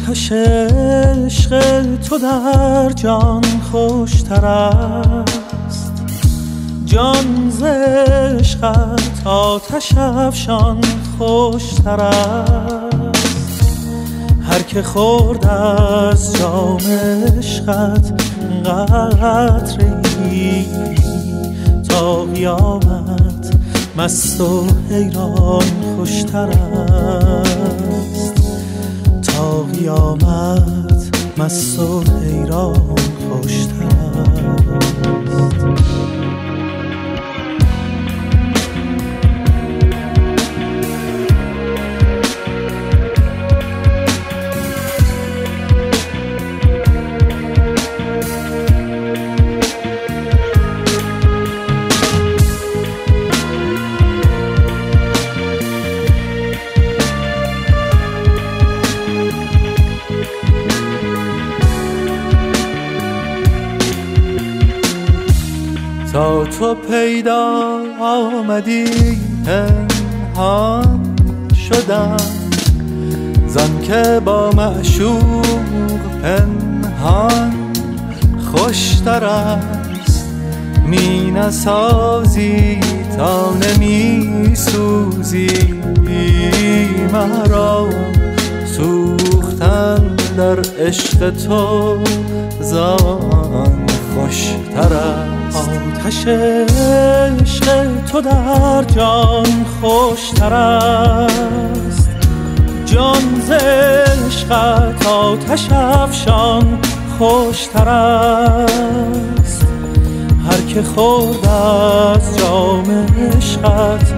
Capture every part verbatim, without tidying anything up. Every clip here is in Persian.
آتش عشق تو در جان خوشتر است، جان ز عشقت آتش افشان خوشتر است. هر که خورد از جام عشقت قطره‌ای تا قیامت مست و حیران خوشتر است، تا قیامت مست و حیران خوشتر است. تا تو پیدا آمدی پنهان شدم، زان که با معشوق پنهان خوشتر است. می نسازی تا نمی سوزی مرا، سوختن در عشق تو زان خوشتر است. آتش عشق تو در جان خوشتر است، جان ز عشقت آتش افشان خوشتر است. هر که خورد از جام عشقت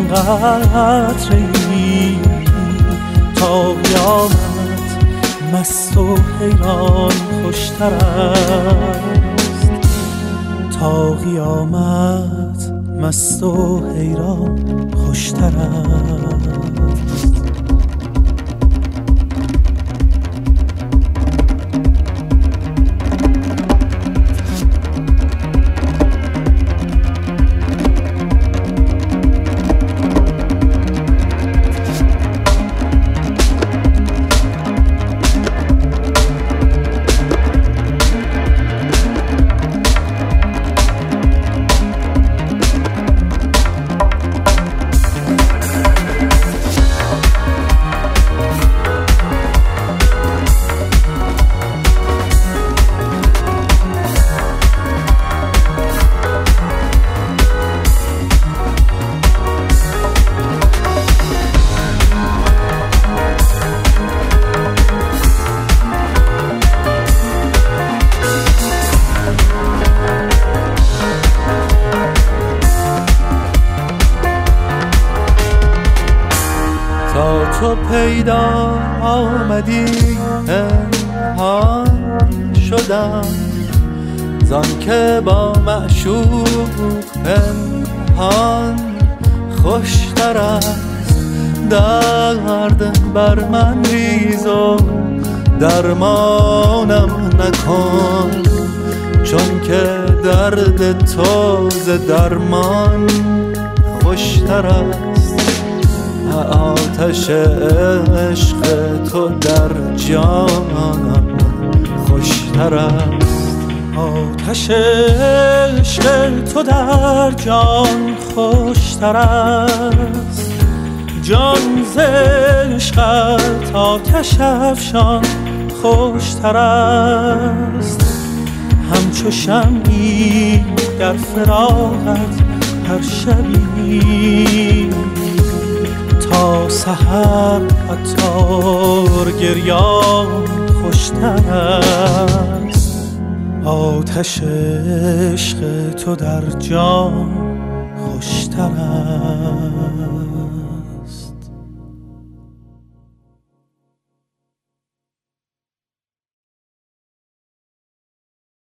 قطره‌ای تا قیامت مست و حیران خوشتر است، تا قیامت مست و حیران خوشتر است. تا تو پیدا آمدی پنهان شدم، زان که با معشوق پنهان خوشتر است. درد بر من ریز و درمانم نکن، چون که درد تو ز درمان خوشتر است. آتش عشق تو در جانم خوشتر است، آتش عشق تو در جان خوشتر است، جان ز عشقت آتش افشان خوشتر است. همچو شمعی در فراقت هر شبی تا سحر عطار گریان خوشتر است. آتش عشق تو در جان